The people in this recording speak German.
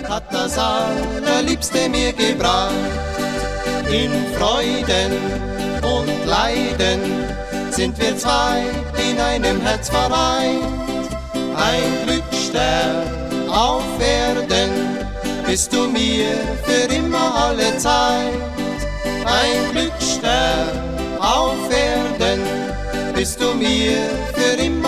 hat das Allerliebste mir gebracht. In Freuden und Leiden sind wir zwei in einem Herz vereint. Ein Glücksstern auf Erden bist du mir für immer alle Zeit. Ein Glücksstern auf Erden bist du mir für immer